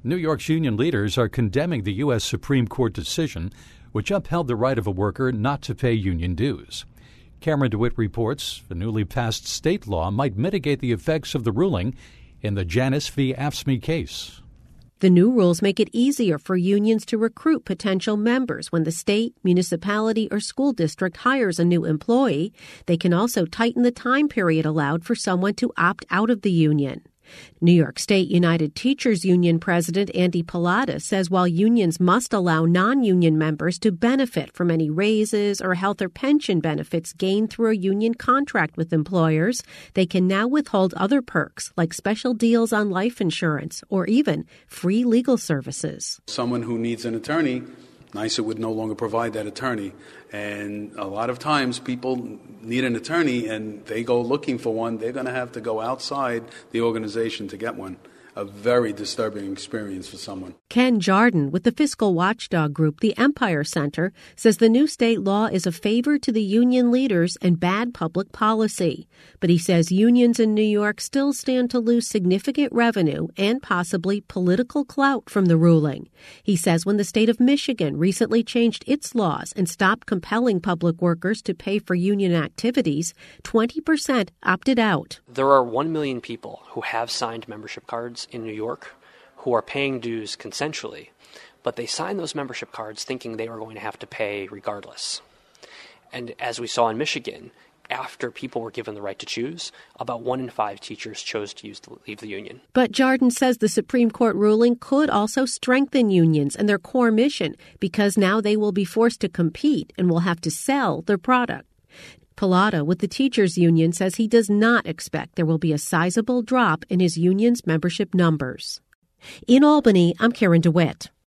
New York's union leaders are condemning the U.S. Supreme Court decision, which upheld the right of a worker not to pay union dues. Cameron DeWitt reports the newly passed state law might mitigate the effects of the ruling in the Janus v. AFSCME case. The new rules make it easier for unions to recruit potential members when the state, municipality, or school district hires a new employee. They can also tighten the time period allowed for someone to opt out of the union. New York State United Teachers Union President Andy Pallotta says while unions must allow non-union members to benefit from any raises or health or pension benefits gained through a union contract with employers, they can now withhold other perks like special deals on life insurance or even free legal services. Someone who needs an attorney, NYSA would no longer provide that attorney. And a lot of times people need an attorney and they go looking for one. They're going to have to go outside the organization to get one. A very disturbing experience for someone. Ken Jarden with the fiscal watchdog group, the Empire Center, says the new state law is a favor to the union leaders and bad public policy. But he says unions in New York still stand to lose significant revenue and possibly political clout from the ruling. He says when the state of Michigan recently changed its laws and stopped compelling public workers to pay for union activities, 20% opted out. There are 1 million people who have signed membership cards in New York who are paying dues consensually, but they signed those membership cards thinking they were going to have to pay regardless. And as we saw in Michigan, after people were given the right to choose, about 1 in 5 teachers chose to leave the union. But Jarden says the Supreme Court ruling could also strengthen unions and their core mission because now they will be forced to compete and will have to sell their product. Pallotta with the teachers union says he does not expect there will be a sizable drop in his union's membership numbers. In Albany, I'm Karen DeWitt.